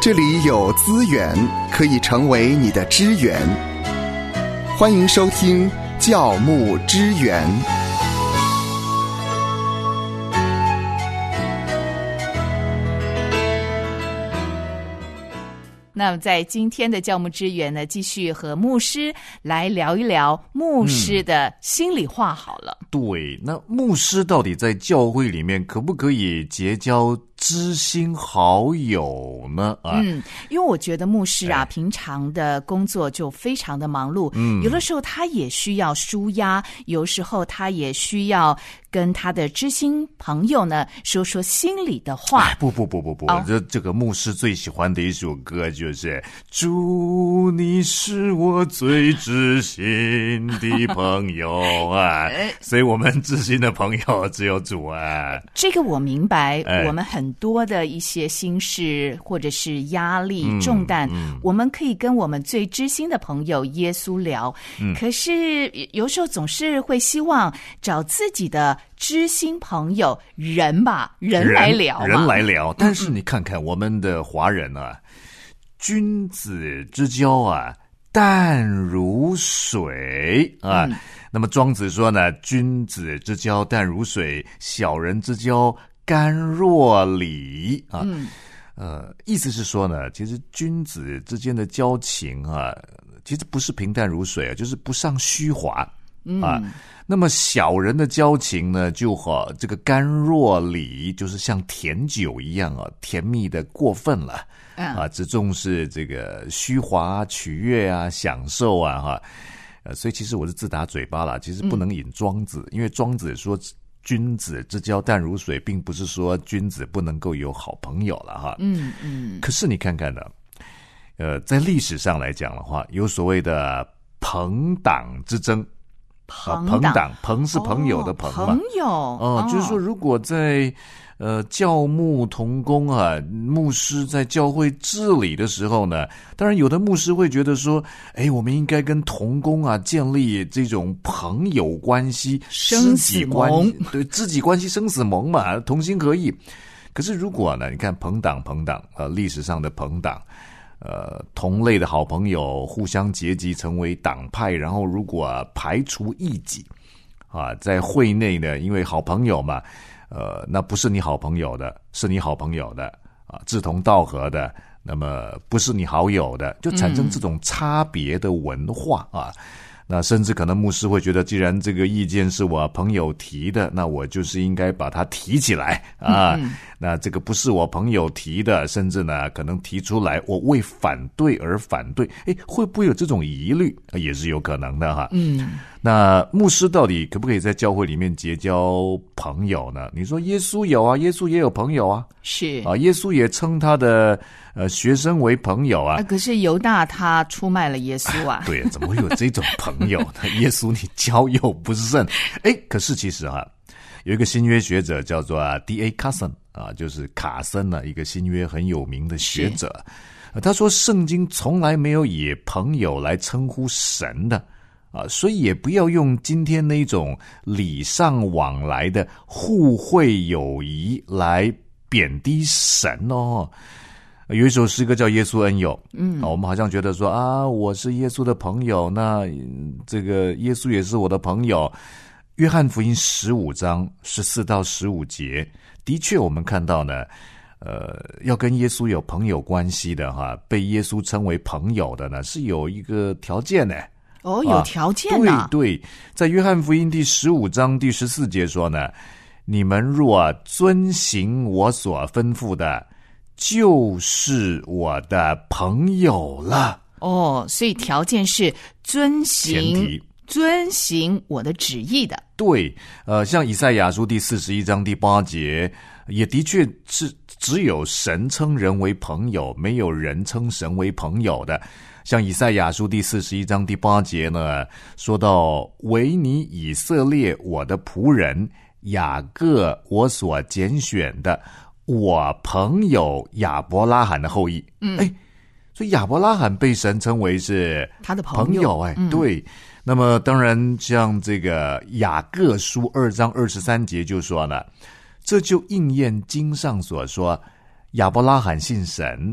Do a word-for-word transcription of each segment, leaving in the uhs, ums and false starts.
这里有资源可以成为你的支援。欢迎收听教牧支援。 那么在今天的教牧支援呢，继续和牧师来聊一聊牧师的心里话好了。 嗯、对，那牧师到底在教会里面可不可以结交知心好友呢？啊， 嗯，因为我觉得牧师啊，平常的工作就非常的忙碌，嗯，有的时候他也需要抒压，有时候他也需要跟他的知心朋友呢说说心里的话。 哎、不不不不不， 哦、 这这个牧师最喜欢的一首歌就是主你是我最知心的朋友啊，所以我们知心的朋友只有主啊。 这个我明白， 哎、 我们很多的一些心事或者是压力、嗯、重担、嗯，我们可以跟我们最知心的朋友耶稣聊。嗯、可是有时候总是会希望找自己的知心朋友人吧，人来聊嘛， 人, 人来聊。但是你看看我们的华人啊，嗯、君子之交啊，淡如水啊。嗯、那么庄子说呢，君子之交淡如水，小人之交甘若醴啊。嗯，呃，意思是说呢，其实君子之间的交情啊，其实不是平淡如水啊，就是不上虚华。 嗯、 啊，那么小人的交情呢，就和这个甘若醴，就是像甜酒一样啊，甜蜜的过分了、嗯、啊，只重视这个虚华、取悦啊、享受啊，哈，呃，所以其实我是自打嘴巴啦，其实不能引庄子，嗯、因为庄子说君子之交淡如水，并不是说君子不能够有好朋友了哈。 嗯嗯。 可是你看看呢，呃，在历史上来讲的话，有所谓的朋党之争。 朋党，朋党，朋是朋友的朋嘛？ 哦、朋友哦、呃，就是说，如果在呃教牧同工啊，牧师在教会治理的时候呢，当然有的牧师会觉得说，哎，我们应该跟同工啊建立这种朋友关系、 生死盟， 对，知己关系、生死盟嘛，同心合意。可是如果呢，你看朋党，朋党，呃，历史上的朋党。呃，同类的好朋友互相结集成为党派，然后如果、啊、排除异己啊，在会内呢，因为好朋友嘛，呃，那不是你好朋友的，是你好朋友的啊，志同道合的，那么不是你好友的，就产生这种差别的文化、嗯、啊。那甚至可能牧师会觉得，既然这个意见是我朋友提的，那我就是应该把它提起来啊。嗯嗯，那这个不是我朋友提的，甚至呢可能提出来，我为反对而反对，诶，会不会有这种疑虑？也是有可能的哈。 嗯， 那牧师到底可不可以在教会里面结交朋友呢？你说耶稣有啊，耶稣也有朋友啊， 是啊，耶稣也称他的呃学生为朋友啊。 啊可是犹大他出卖了耶稣啊。 对，怎么会有这种朋友呢？耶稣你交友不慎。诶，可是其实啊，有一个新约学者叫做 D A Carson 啊，就是卡森啊，一个新约很有名的学者。他说圣经从来没有以朋友来称呼神的啊，所以也不要用今天那种礼尚往来的互惠友谊来贬低神哦。有一首诗歌叫耶稣恩友，嗯、啊，我们好像觉得说啊，我是耶稣的朋友，那这个耶稣也是我的朋友。约翰福音十五章十四到十五节，的确我们看到呢，呃，要跟耶稣有朋友关系的哈，被耶稣称为朋友的呢，是有一个条件的。 哦，有条件啊！ 对对，在约翰福音第十五章第十四节说呢，你们若遵行我所吩咐的，就是我的朋友了。 哦，所以条件是遵行遵行我的旨意的。 对，呃，像以赛亚书第四十一章第八节，也的确是只有神称人为朋友，没有人称神为朋友的。像以赛亚书第四十一章第八节呢，说到唯你以色列我的仆人，雅各我所拣选的，我朋友亚伯拉罕的后裔。嗯，哎，所以亚伯拉罕被神称为是他的朋友。 朋友哎，嗯、对。那么当然，像这个雅各书二章二十三节就说呢，这就应验经上所说，亚伯拉罕信神，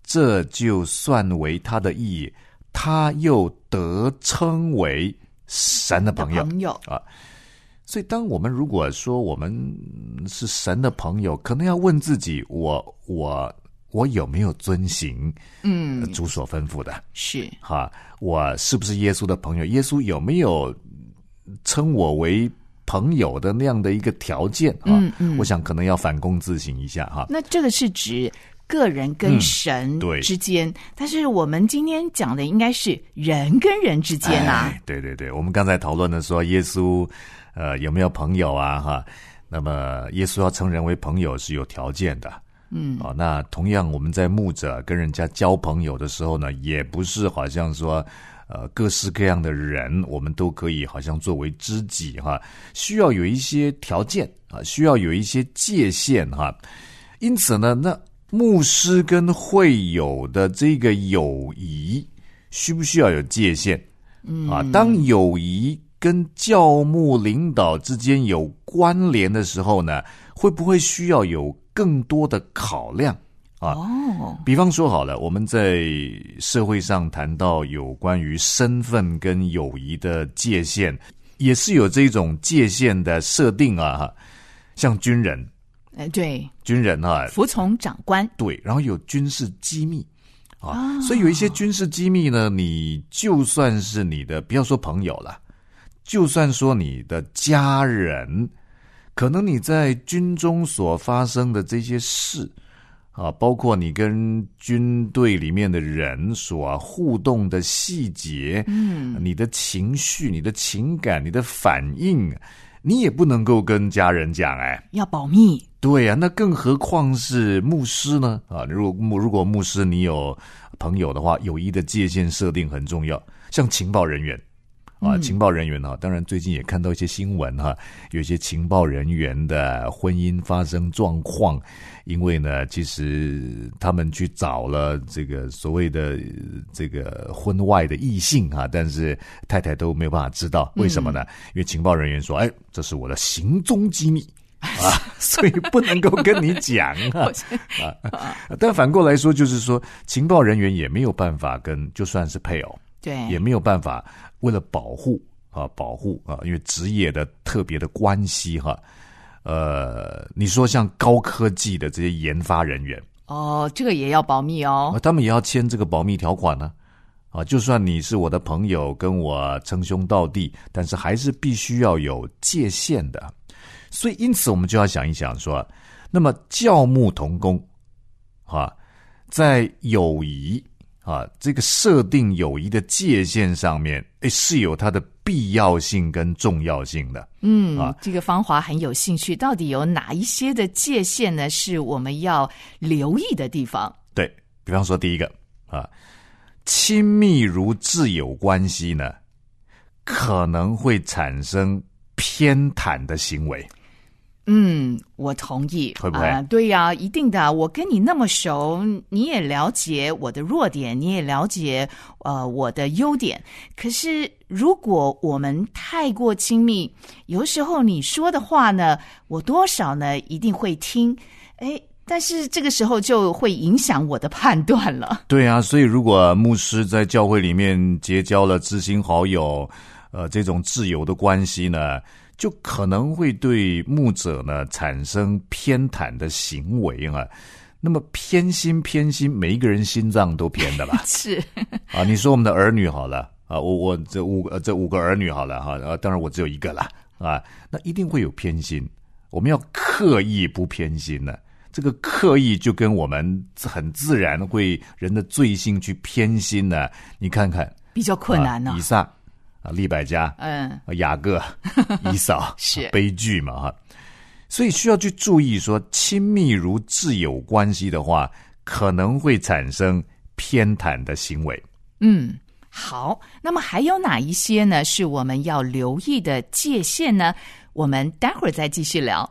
这就算为他的义，他又得称为神的朋友。 朋友啊，所以当我们如果说我们是神的朋友，可能要问自己，我我我有没有遵行嗯主所吩咐的？ 是哈，我是不是耶稣的朋友？耶稣有没有称我为朋友的那样的一个条件啊？嗯嗯，我想可能要反躬自省一下哈。 那这个是指个人跟神之间、嗯、但是我们今天讲的应该是人跟人之间啊。 哎、对对对，我们刚才讨论的说耶稣呃有没有朋友啊哈？那么耶稣要称人为朋友是有条件的。嗯，哦，那同样我们在牧者跟人家交朋友的时候呢，也不是好像说呃各式各样的人我们都可以好像作为知己哈，需要有一些条件啊，需要有一些界限哈。因此呢，那牧师跟会友的这个友谊需不需要有界限？嗯啊，当友谊跟教牧领导之间有关联的时候呢，会不会需要有更多的考量啊？哦，比方说好了，我们在社会上谈到有关于身份跟友谊的界限，也是有这种界限的设定啊。像军人， 哎，对， 军人啊， 服从长官， 对，然后有军事机密啊，哦、所以有一些军事机密呢，你就算是你的，不要说朋友了，就算说你的家人，可能你在军中所发生的这些事啊，包括你跟军队里面的人所互动的细节，嗯，你的情绪、你的情感、你的反应，你也不能够跟家人讲，哎， 要保密。 对啊，那更何况是牧师呢？啊，如果如果牧师你有朋友的话，友谊的界限设定很重要。像情报人员啊，情报人员哈，当然最近也看到一些新闻哈，有一些情报人员的婚姻发生状况，因为呢，其实他们去找了这个所谓的这个婚外的异性哈，但是太太都没有办法知道，为什么呢？嗯、因为情报人员说，哎，这是我的行踪机密。啊，所以不能够跟你讲啊啊！但反过来说，就是说，情报人员也没有办法跟，就算是配偶， 对， 也没有办法为了保护啊，保护啊，因为职业的特别的关系哈。呃，你说像高科技的这些研发人员， 哦，这个也要保密哦， 啊、他们也要签这个保密条款呢。啊，就算你是我的朋友，跟我称兄道弟，但是还是必须要有界限的。所以因此我们就要想一想说，那么教牧同工啊，在友谊啊这个设定友谊的界限上面，诶是有它的必要性跟重要性的。 嗯，啊，这个芳华很有兴趣，到底有哪一些的界限呢？是我们要留意的地方？ 对，比方说第一个啊，亲密如挚友关系呢，可能会产生偏袒的行为。 嗯，我同意， 会不会？ 啊、对呀、啊，一定的。我跟你那么熟，你也了解我的弱点，你也了解呃我的优点。可是如果我们太过亲密，有时候你说的话呢，我多少呢一定会听，哎，但是这个时候就会影响我的判断了。 对啊，所以如果牧师在教会里面结交了知心好友，呃，这种挚友的关系呢，就可能会对牧者呢产生偏袒的行为啊。那么偏心偏心，每一个人心脏都偏的吧？ 是啊，你说我们的儿女好了啊，我我这五个这五个儿女好了哈，啊，当然我只有一个啦啊，那一定会有偏心。我们要刻意不偏心呢，这个刻意就跟我们很自然会人的罪性去偏心呢，你看看比较困难呢、 啊。以撒啊，利百加， 嗯， 雅各，以扫是悲剧嘛哈，所以需要去注意说，亲密如挚友关系的话，可能会产生偏袒的行为。 嗯，好，那么还有哪一些呢？是我们要留意的界限呢？我们待会儿再继续聊。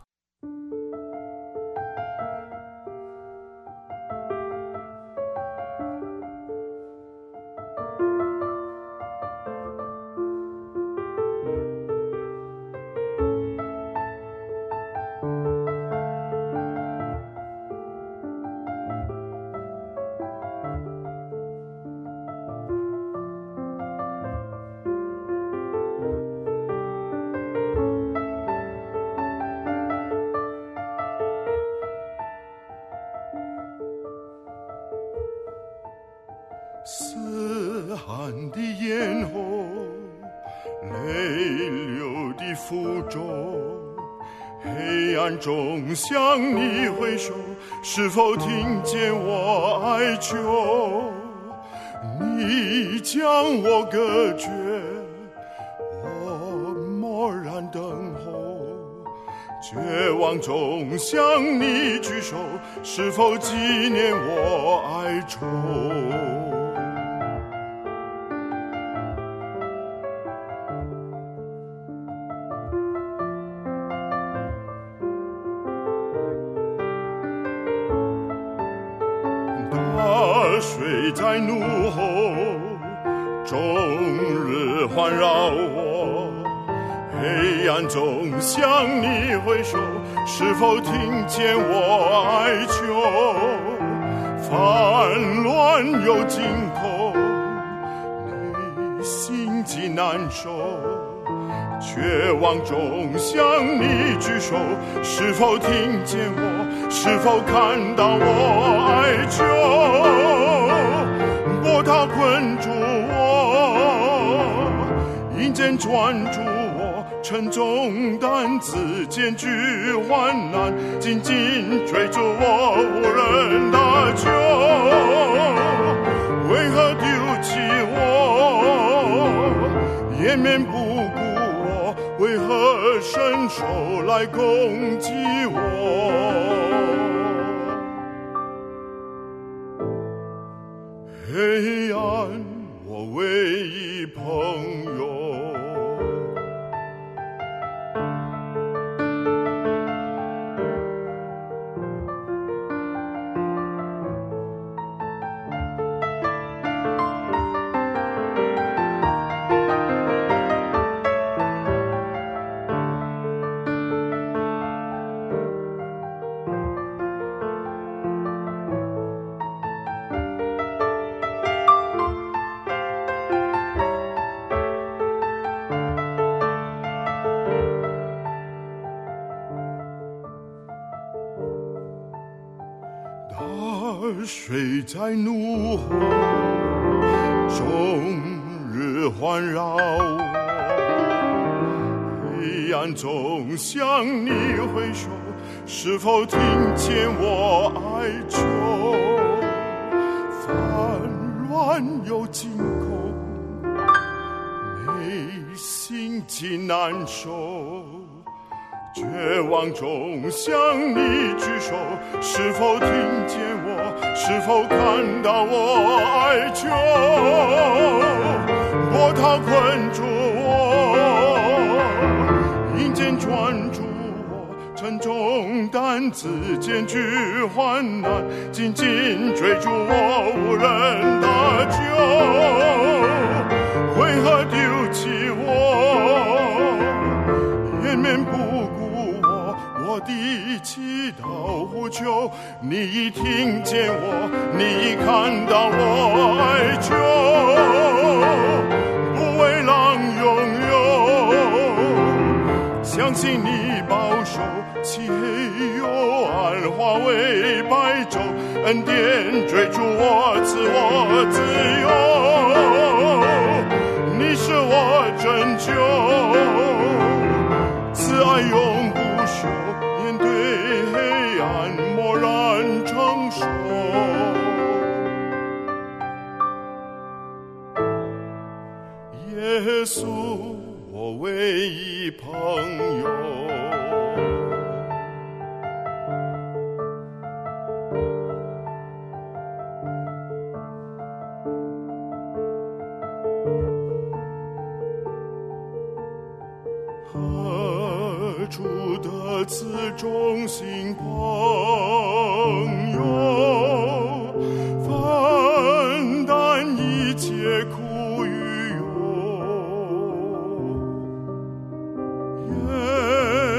嘶喊的咽喉，泪流的腹中，黑暗中向你挥手，是否听见我哀求？你将我隔绝，我默然等候，绝望中向你举手，是否纪念我哀愁？大水在怒吼，终日环绕我，黑暗中向你挥手，是否听见我哀求？烦乱又惊恐，内心极难受，绝望中向你举手，是否听见我？是否看到我哀求？波涛困住我，阴间抓住我，沉重担子艰巨患难，紧紧追逐我，无人搭救。为何丢弃我，掩面不顾我？为何伸手来攻击我？黑暗，我唯一朋友。大水在怒吼，终日环绕我，黑暗中向你挥手，是否听见我哀求？烦乱又惊恐，内心极难受，绝望中向你举手，是否听见我？是否看到我哀求？波涛困住我，阴间抓住我，沉重担子艰巨患难，紧紧追逐我，无人搭救。为何丢弃我？掩面不我的祈祷呼求，你已听见我，你已看到我哀求。不为狼拥有，相信你保守，漆黑幽暗化为白昼，恩典追逐我，赐我自由。你是我拯救，慈爱永不朽，面对黑暗默然承受。耶稣，我唯一朋友。何处得此忠心朋友，分担一切苦与忧。耶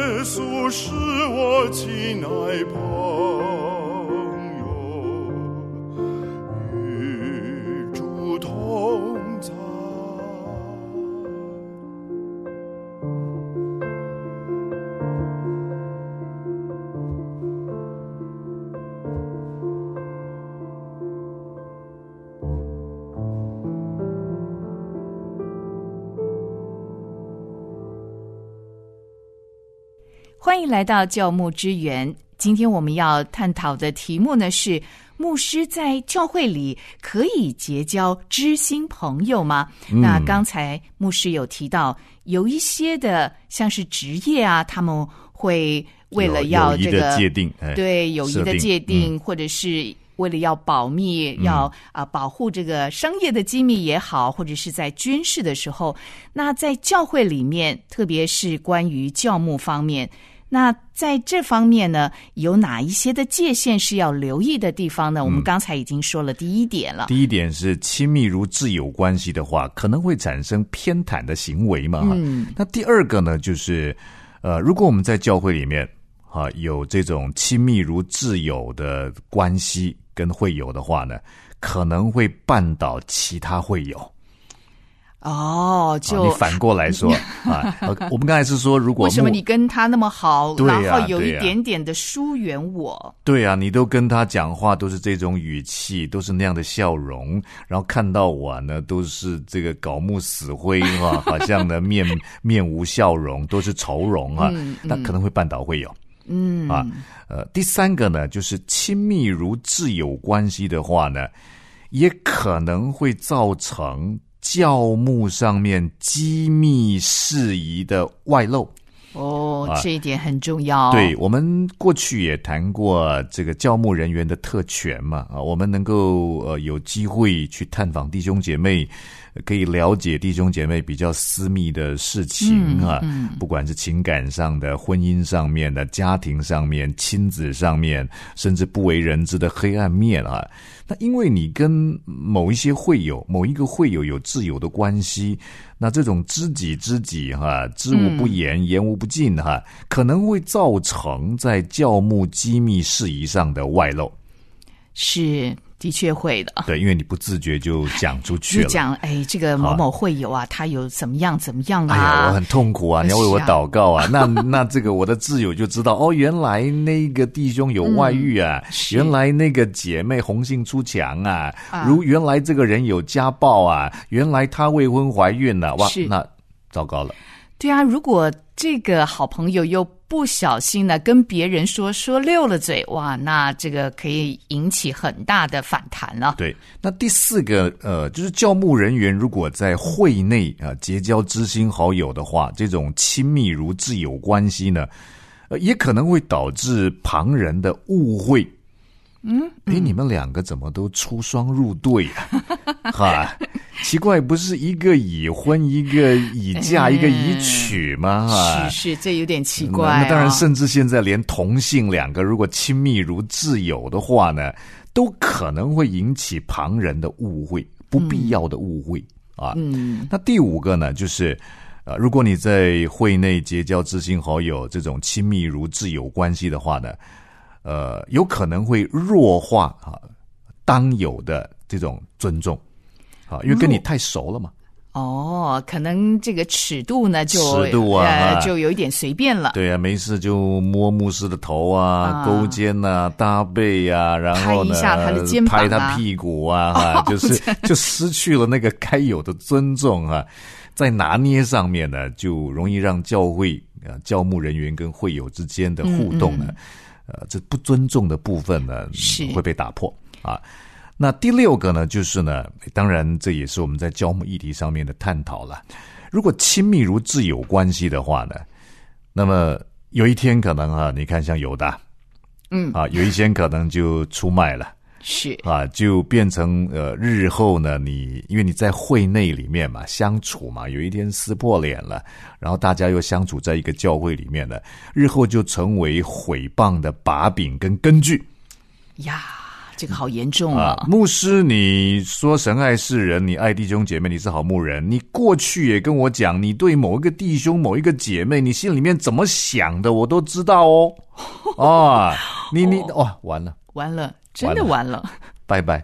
欢迎来到教牧之源。今天我们要探讨的题目呢是：牧师在教会里可以结交知心朋友吗？嗯、那刚才牧师有提到，有一些的像是职业啊，他们会为了要这个友谊的界定，哎、 对友谊的界定， 嗯、 或者是为了要保密，嗯、要啊、呃、保护这个商业的机密也好，或者是在军事的时候，那在教会里面，特别是关于教牧方面。那在这方面呢，有哪一些的界限是要留意的地方呢？嗯、我们刚才已经说了第一点了。 第一点是亲密如挚友关系的话，可能会产生偏袒的行为嘛。嗯，那第二个呢，就是呃，如果我们在教会里面啊有这种亲密如挚友的关系跟会友的话呢，可能会绊倒其他会友。 哦，就、 啊、你反过来说啊，我们刚才是说，如果为什么你跟他那么好， 对啊、 然后有一点点的疏远我？ 对啊，你都跟他讲话都是这种语气，都是那样的笑容，然后看到我呢，都是这个槁木死灰哈、啊，好像呢面面无笑容，都是愁容啊，嗯嗯、那可能会绊倒会友。嗯啊，呃，第三个呢，就是亲密如挚友关系的话呢，也可能会造成教牧上面机密事宜的外露。 哦，啊、这一点很重要。 对，我们过去也谈过这个教牧人员的特权嘛，啊，我们能够呃有机会去探访弟兄姐妹，可以了解弟兄姐妹比较私密的事情啊，嗯嗯、不管是情感上的、婚姻上面的、家庭上面、亲子上面，甚至不为人知的黑暗面啊。那因为你跟某一些会友、某一个会友有挚友的关系，那这种知己知己哈，知无不言，嗯、言无不尽哈，可能会造成在教牧机密事宜上的外露。 是。的确会的， 对，因为你不自觉就讲出去了， 就讲哎，这个某某会友啊，他有怎么样怎么样啊， 哎呀，我很痛苦啊，你要为我祷告啊。那那这个我的挚友就知道，哦，原来那个弟兄有外遇啊，嗯、原来那个姐妹红杏出墙啊，啊如原来这个人有家暴啊，原来他未婚怀孕了、啊，哇，那糟糕了。 对啊，如果这个好朋友又不小心呢跟别人说说溜了嘴，哇，那这个可以引起很大的反弹了。 对，那第四个呃，就是教牧人员如果在会内啊、呃、结交知心好友的话，这种亲密如挚友关系呢，呃，也可能会导致旁人的误会。嗯，哎，你们两个怎么都出双入对啊？哈，奇怪，不是一个已婚，一个已嫁，嗯、一个已娶吗？哈， 是是，这有点奇怪、哦那。那当然，甚至现在连同性两个如果亲密如挚友的话呢，都可能会引起旁人的误会，不必要的误会、嗯、啊。嗯，那第五个呢，就是呃，如果你在会内结交知心好友，这种亲密如挚友关系的话呢。呃，有可能会弱化啊当有的这种尊重啊，因为跟你太熟了嘛。 哦，可能这个尺度呢就尺度啊、呃， 就有一点随便了。 对啊，没事就摸牧师的头啊，啊勾肩啊，搭背啊，然后呢， 拍一下他的肩膀啊， 拍他屁股啊，哈、哦，就是就失去了那个该有的尊重啊，在拿捏上面呢，就容易让教会啊教牧人员跟会友之间的互动呢。嗯嗯呃，这不尊重的部分呢，会被打破啊。那第六个呢，就是呢，当然这也是我们在教牧议题上面的探讨了。如果亲密如挚友关系的话呢，那么有一天可能啊，你看像犹大，嗯啊，有一天可能就出卖了。 是啊，就变成呃，日后呢，你因为你在会内里面嘛，相处嘛，有一天撕破脸了，然后大家又相处在一个教会里面了，日后就成为毁谤的把柄跟根据。 呀，这个好严重啊！ 啊牧师，你说神爱世人，你爱弟兄姐妹，你是好牧人，你过去也跟我讲，你对某一个弟兄、某一个姐妹，你心里面怎么想的，我都知道哦。啊，你你哇、哦，完了， 完了。真的完了， 拜拜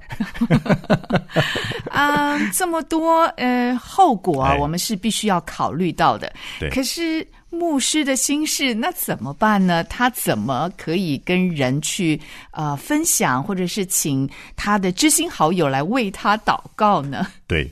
啊！这么多呃后果啊，我们是必须要考虑到的。 对， 可是牧师的心事那怎么办呢？他怎么可以跟人去呃分享，或者是请他的知心好友来为他祷告呢？ 对，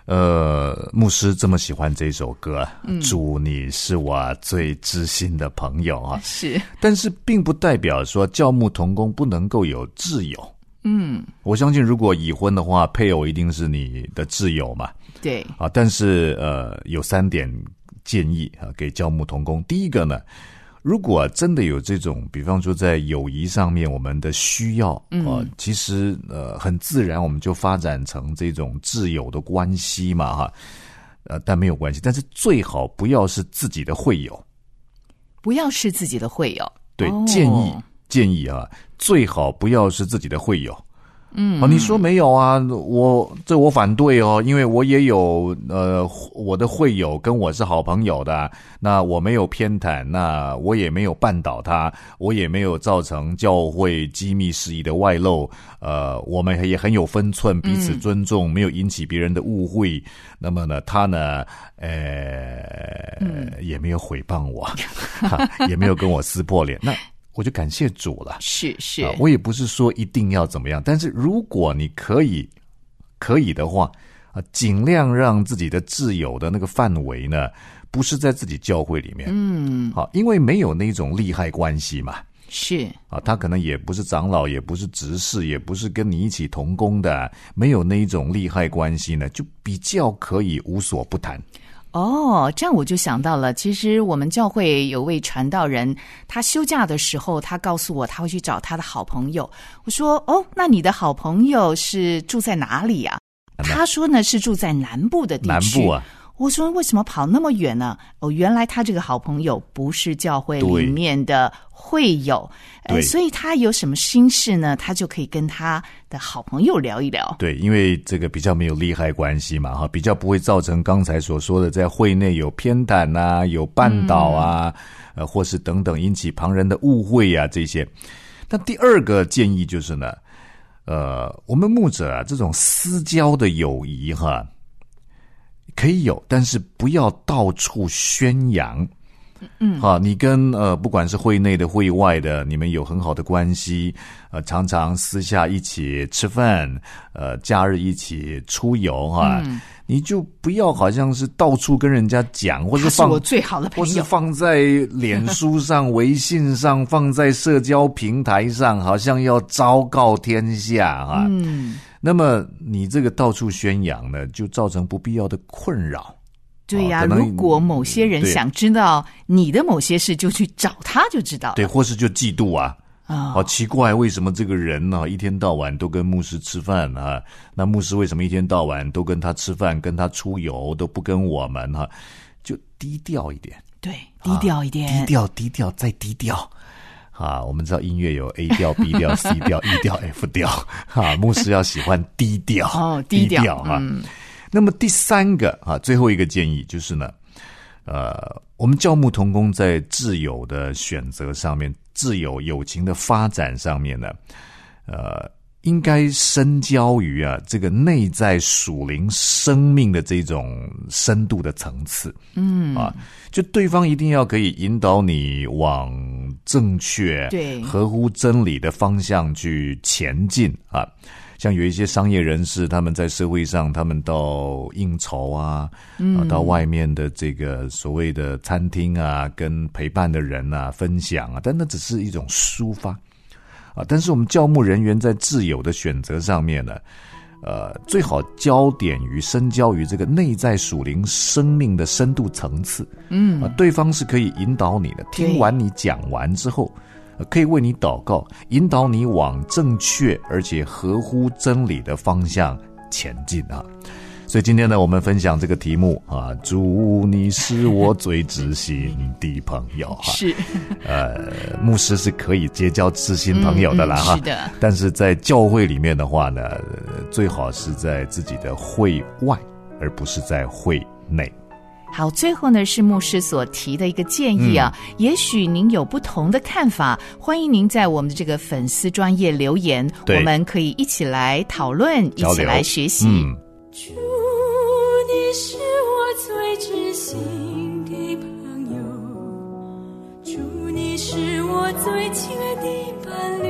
呃，牧师这么喜欢这首歌，嗯、主你是我最知心的朋友啊， 是， 但是并不代表说教牧同工不能够有挚友。嗯，我相信如果已婚的话，配偶一定是你的挚友嘛。 对啊，但是呃，有三点建议啊，给教牧同工。第一个呢，如果真的有这种，比方说在友谊上面我们的需要啊、嗯呃，其实呃很自然我们就发展成这种挚友的关系嘛哈。呃，但没有关系，但是最好不要是自己的会友， 不要是自己的会友。 对， 哦、 建议建议啊，最好不要是自己的会友。嗯，哦，你说没有啊？我这我反对哦，因为我也有呃，我的会友跟我是好朋友的，那我没有偏袒，那我也没有绊倒他，我也没有造成教会机密事宜的外露，呃，我们也很有分寸，彼此尊重，嗯、没有引起别人的误会。那么呢，他呢，呃，嗯、也没有诽谤我，也没有跟我撕破脸。那我就感谢主了。 是是、 啊，我也不是说一定要怎么样，但是如果你可以可以的话啊，尽量让自己的挚友的那个范围呢，不是在自己教会里面。嗯，好，因为没有那种利害关系嘛。 是啊，他可能也不是长老，也不是执事，也不是跟你一起同工的，没有那一种利害关系呢，就比较可以无所不谈。 哦，这样我就想到了，其实我们教会有位传道人，他休假的时候，他告诉我他会去找他的好朋友。我说，哦，那你的好朋友是住在哪里啊？他说呢，是住在南部的地区。 南部啊。 我说为什么跑那么远呢？哦，原来他这个好朋友不是教会里面的会友，呃，所以他有什么心事呢，他就可以跟他的好朋友聊一聊。 对，因为这个比较没有利害关系嘛，哈，比较不会造成刚才所说的在会内有偏袒啊、有绊倒啊，嗯、呃，或是等等引起旁人的误会啊这些。那第二个建议就是呢，呃，我们牧者啊这种私交的友谊哈。可以有，但是不要到处宣扬。嗯，好，你跟呃，不管是会内的、会外的，你们有很好的关系，呃，常常私下一起吃饭，呃，假日一起出游哈、嗯，你就不要好像是到处跟人家讲，或者放他是我最好的朋友， 或是放在脸书上、微信上，放在社交平台上，好像要昭告天下哈。嗯。那么你这个到处宣扬呢，就造成不必要的困扰。 对呀、啊，如果某些人想知道你的某些事，就去找他就知道了。 对，或是就嫉妒啊。哦、好奇怪，为什么这个人呢、啊、一天到晚都跟牧师吃饭啊？那牧师为什么一天到晚都跟他吃饭，跟他出游，都不跟我们哈、啊？就低调一点。 对，低调一点， 啊、低调，低调，再低调。啊，我们知道音乐有 A 调、B 调、C 调、E 调、F 调，啊，牧师要喜欢低调哦，低调, 低调哈、嗯。那么第三个啊，最后一个建议就是呢，呃，我们教牧同工在挚友的选择上面，挚友友情的发展上面呢，呃，应该深交于啊这个内在属灵生命的这种深度的层次。嗯啊，就对方一定要可以引导你往正确、 对合乎真理的方向去前进啊。像有一些商业人士，他们在社会上，他们到应酬啊，嗯、啊，到外面的这个所谓的餐厅啊，跟陪伴的人啊分享啊，但那只是一种抒发。啊，但是我们教牧人员在挚友的选择上面呢，呃，最好焦点于深交于这个内在属灵生命的深度层次。嗯，啊，对方是可以引导你的，听完你讲完之后，呃、可以为你祷告，引导你往正确而且合乎真理的方向前进啊。所以今天呢，我们分享这个题目啊，主你是我最知心的朋友哈。 是， 呃，牧师是可以结交知心朋友的啦哈、 嗯嗯。是的。 但是在教会里面的话呢，最好是在自己的会外，而不是在会内。 好，最后呢是牧师所提的一个建议啊，嗯、也许您有不同的看法，欢迎您在我们的这个粉丝专页留言，我们可以一起来讨论，一起来学习。嗯， 主，你是我最知心的朋友，主，你是我最亲爱的伴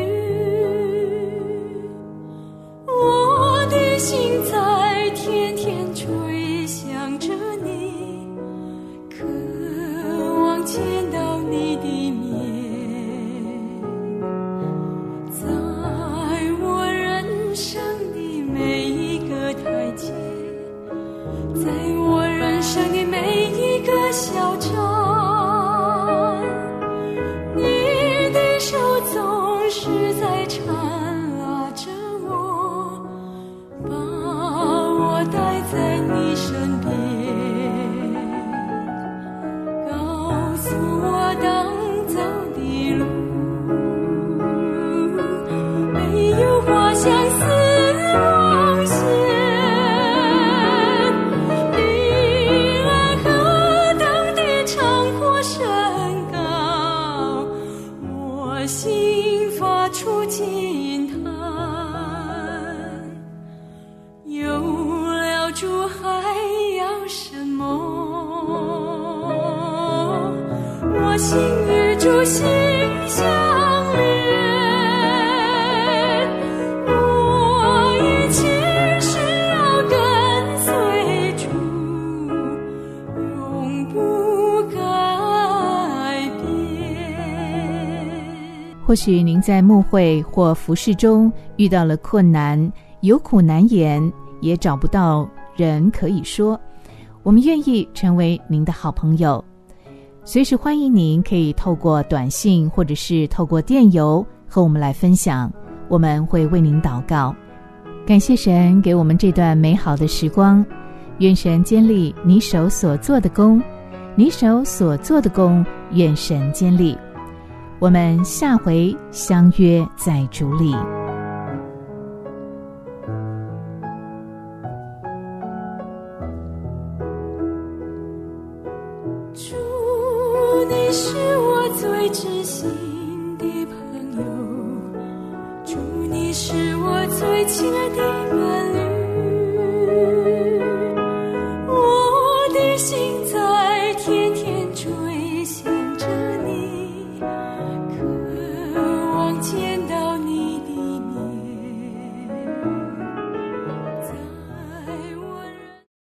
侣，我的心在天天追相思望线，离岸何等的长阔深高，我心发出惊叹。有了主还要什么？我心与主心相连，我一切是要跟随主，永不改变。 或许您在牧会或服事中遇到了困难，有苦难言，也找不到人可以说，我们愿意成为您的好朋友。随时欢迎您可以透过短信或者是透过电邮和我们来分享，我们会为您祷告。感谢神给我们这段美好的时光，愿神坚立你手所做的工，你手所做的工，愿神坚立。我们下回相约在主里。 主，你是我最知心